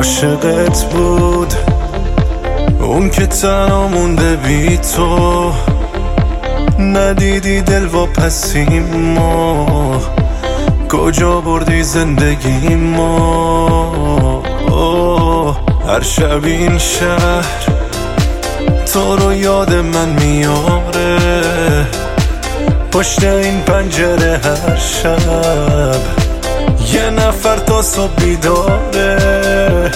عاشقت بود اون که تنها مونده بی تو، ندیدی دل واپسیم ما، کجا بردی زندگی ما. هر شب این شهر تو رو یاد من میاره، پشت این پنجره هر شب یه نفر تا صبح بیداره.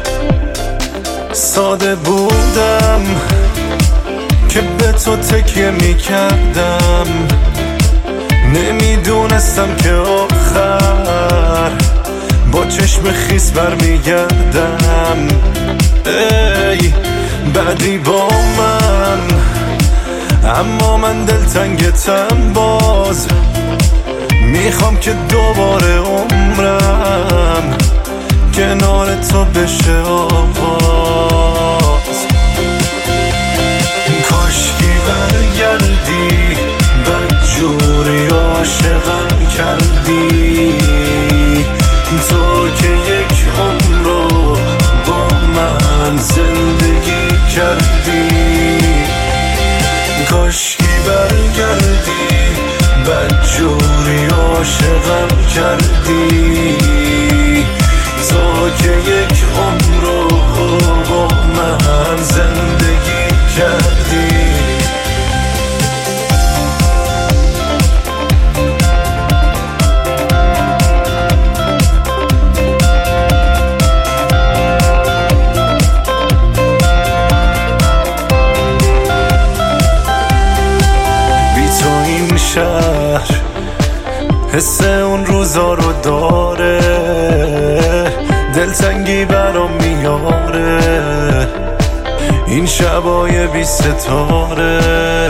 ساده بودم که به تو تکیه میکردم، نمیدونستم که آخر با چشم خیس برمیگردم. ای بعدی با من، اما من دلتنگتم باز، میخوام که دوباره عمرم کنار تو بشه آغاز. کاشکی برگردی، بدجوری عاشقم کردی، تو که یک عمر رو با من زندگی کردی. کاشکی برگردی، بدجوری عاشقم کردی، تو که یک عمر رو با من زندگی کردی. شهر حس اون روزا رو داره، دلتنگی برام میاره این شبای بی ستاره.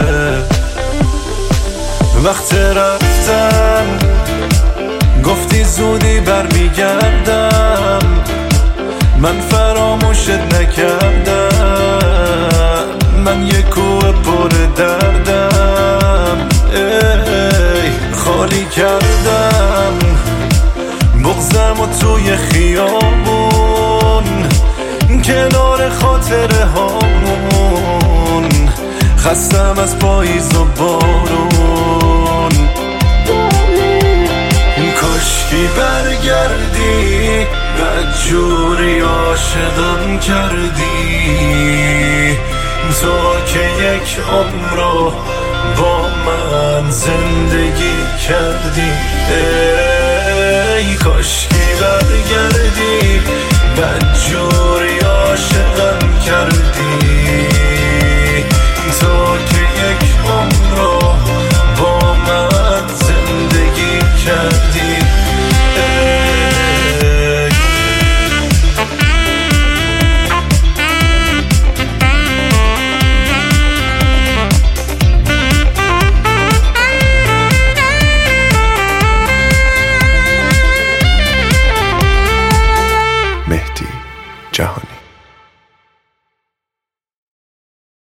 وقت رفتن گفتی زودی برمیگردم، من فراموشت نکردم، من یه کوه پر دردم. ای خالی کردم بغضم و توی خیابون، کنار خاطره هامون، خستم از پاییز و بارون. کاشکی برگردی، بدجوری عاشقم کردی، تو که یک عمر رو با من زندگی کردی. ای کاشکی برگردی، بدجوری